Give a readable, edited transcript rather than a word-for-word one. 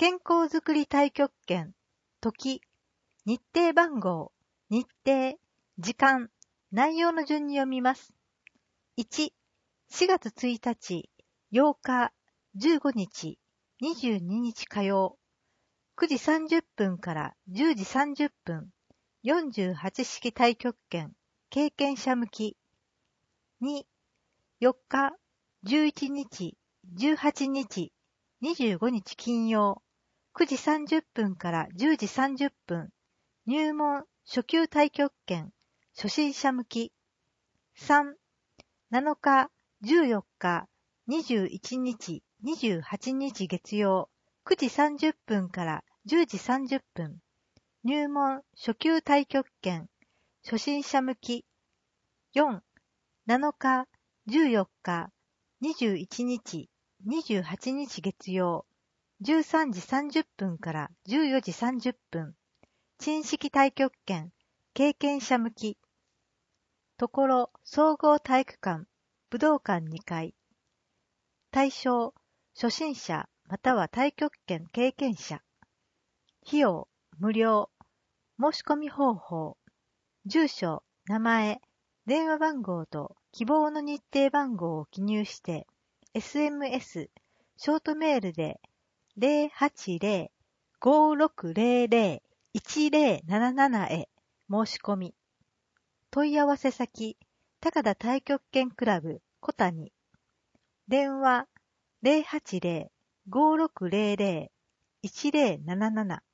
健康づくり太極拳、時、日程番号、日程、時間、内容の順に読みます。1、4月1日、8日、15日、22日火曜、9時30分から10時30分、48式太極拳、経験者向き。2、4日、11日、18日、25日金曜、9時30分から10時30分、入門初級太極拳、初心者向き。3、7日、14日、21日、28日月曜、9時30分から10時30分、入門初級太極拳、初心者向き。4、7日、14日、21日、28日月曜、13時30分から14時30分、陳式太極拳、経験者向き。ところ総合体育館、武道館2階。対象、初心者または太極拳経験者。費用、無料。申し込み方法、住所、名前、電話番号と希望の日程番号を記入して、SMS、ショートメールで 080-5600-1077 へ申し込み。問い合わせ先、高田太極拳クラブ小谷。電話 080-5600-1077